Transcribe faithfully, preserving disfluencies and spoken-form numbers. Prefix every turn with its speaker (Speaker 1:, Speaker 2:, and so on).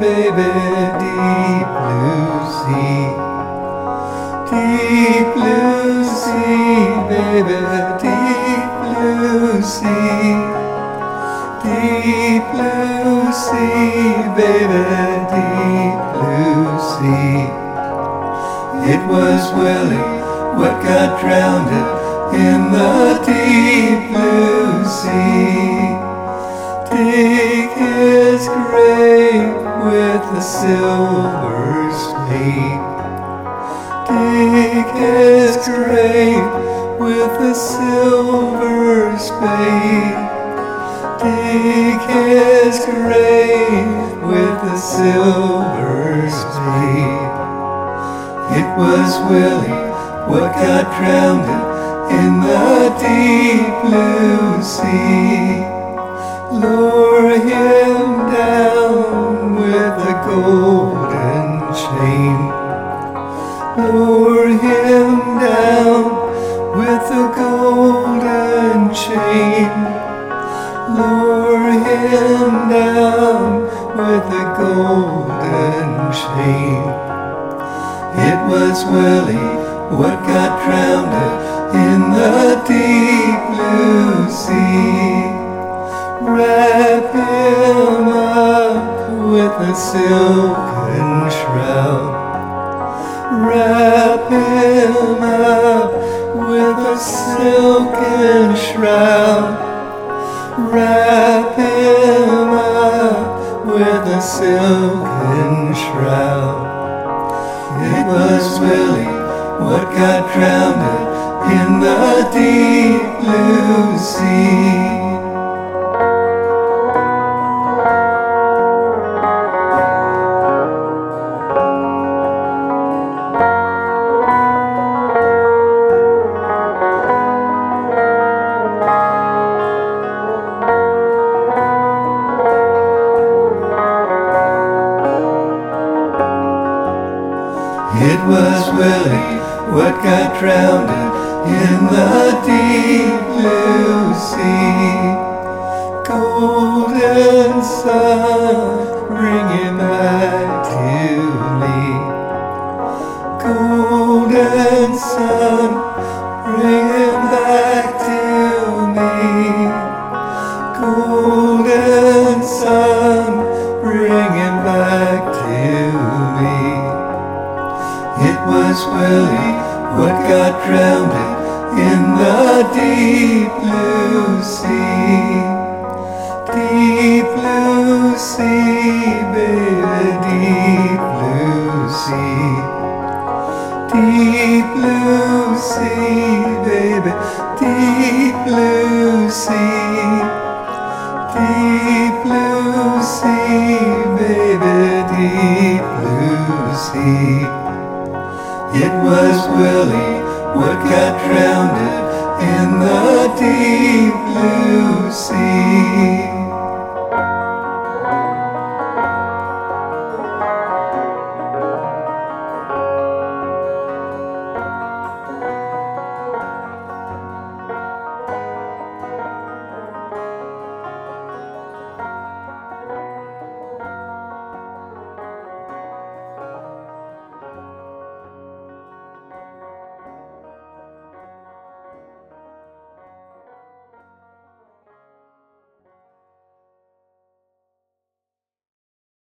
Speaker 1: baby, deep blue sea. Deep blue sea, baby, deep blue sea. Deep blue sea, baby, deep blue sea. It was Willie what got drowned in the deep blue sea. Dig his grave with the silver spade. Dig his grave with the silver spade. Dig his grave with the silver spade. It was Willie what got drowned in the deep blue sea. Lower him down with a golden chain. Lower him down with a golden chain. Lower him down with a golden chain. It was Willie what got drowned in the deep blue sea. Wrap him up with a silken shroud. Wrap him up with a silken shroud. Wrap him up with a silken shroud. It was Willie what got drowned in the deep blue sea. It was Willie what got drowned in the deep blue sea. Golden sun, bring him back to me. Golden sun, bring him back to me. Golden sun, bring him back to me. It was Willie what got drowned in the deep blue sea. Deep blue sea, baby, deep blue sea. Deep blue sea, baby, deep blue sea. Deep blue sea, baby, deep blue sea. It was Willie what got drowned in the deep blue sea.